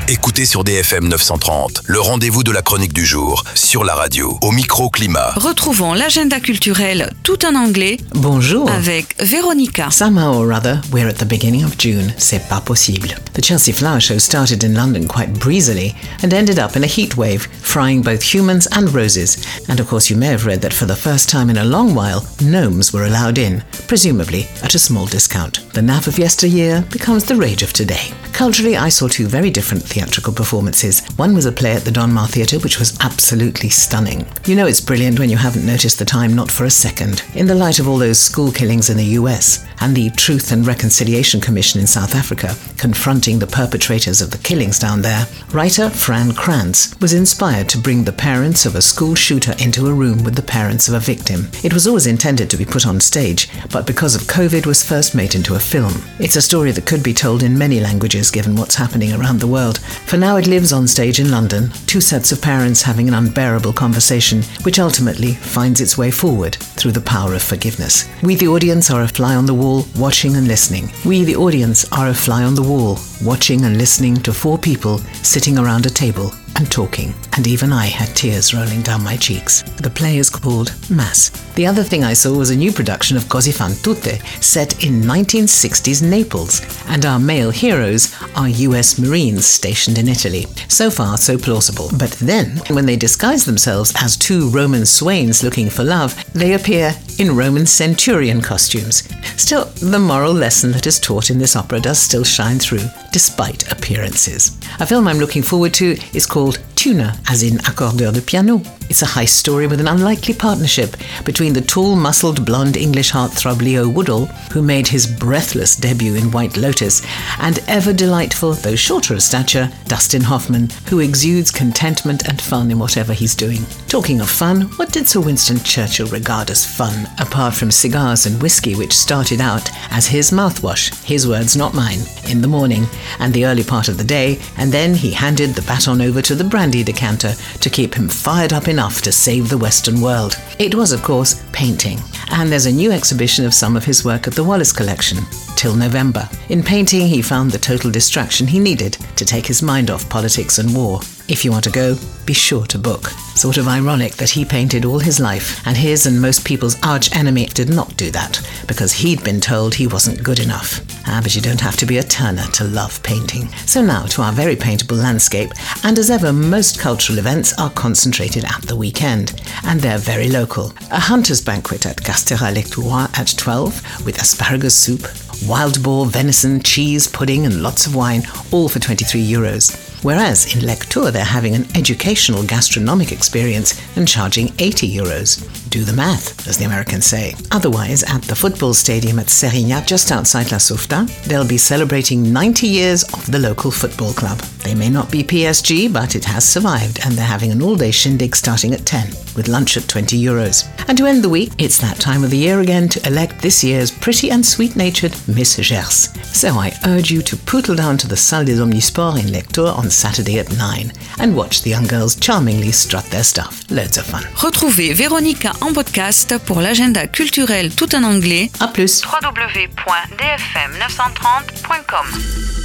Écoutez sur DFM 930, le rendez-vous de la chronique du jour, sur la radio, au micro-climat. Retrouvons l'agenda culturel tout en anglais. Bonjour. Avec Véronica. Somehow or other, we're at the beginning of June. C'est pas possible. The Chelsea Flower Show started in London quite breezily and ended up in a heat wave, frying both humans and roses. And of course you may have read that for the first time in a long while, gnomes were allowed in, presumably at a small discount. The naff of yesteryear becomes the rage of today. Culturally, I saw two very different theatrical performances. One was a play at the Donmar Theatre, which was absolutely stunning. You know it's brilliant when you haven't noticed the time not for a second. In the light of all those school killings in the US and the Truth and Reconciliation Commission in South Africa confronting the perpetrators of the killings down there, writer Fran Kranz was inspired to bring the parents of a school shooter into a room with the parents of a victim. It was always intended to be put on stage, but because of COVID was first made into a film. It's a story that could be told in many languages given what's happening around the world. For now it lives on stage in London, two sets of parents having an unbearable conversation which ultimately finds its way forward through the power of forgiveness. We the audience are a fly on the wall, watching and listening. We the audience are a fly on the wall, watching and listening to four people sitting around a table and talking, and even I had tears rolling down my cheeks. The play is called Mass. The other thing I saw was a new production of Così fan tutte, set in 1960s Naples, and our male heroes are US Marines stationed in Italy. So far, so plausible. But then, when they disguise themselves as two Roman swains looking for love, they appear in Roman centurion costumes. Still, the moral lesson that is taught in this opera does still shine through, despite appearances. A film I'm looking forward to is called Tuner, as in accordeur de piano. It's a heist story with an unlikely partnership between the tall, muscled, blonde English heartthrob Leo Woodall, who made his breathless debut in White Lotus, and ever-delightful, though shorter of stature, Dustin Hoffman, who exudes contentment and fun in whatever he's doing. Talking of fun, what did Sir Winston Churchill regard as fun, apart from cigars and whiskey, which started out as his mouthwash, his words not mine, in the morning and the early part of the day, and then he handed the baton over to the brandy decanter to keep him fired up enough to save the Western world. It was, of course, painting, and there's a new exhibition of some of his work at the Wallace Collection, till November. In painting, he found the total distraction he needed to take his mind off politics and war. If you want to go, be sure to book. Sort of ironic that he painted all his life, and his and most people's arch-enemy did not do that, because he'd been told he wasn't good enough. But you don't have to be a Turner to love painting. So now to our very paintable landscape, and as ever, most cultural events are concentrated at the weekend, and they're very local. A hunter's banquet at Castéra-Lectoure at 12, with asparagus soup, wild boar, venison, cheese, pudding and lots of wine, all for €23. Whereas in Lectoure they're having an educational gastronomic experience and charging €80. Do the math, as the Americans say. Otherwise, at the football stadium at Sérignac, just outside La Saufta, they'll be celebrating 90 years of the local football club. They may not be PSG, but it has survived, and they're having an all-day shindig starting at 10, with lunch at €20. And to end the week, it's that time of the year again to elect this year's pretty and sweet-natured Miss Gers. So I urge you to pootle down to the Salle des Omnisports in Lectoure on Saturday at 9 and watch the young girls charmingly strut their stuff. Loads of fun. Retrouvez Véronica en podcast pour l'agenda culturel tout en anglais. À plus. www.dfm930.com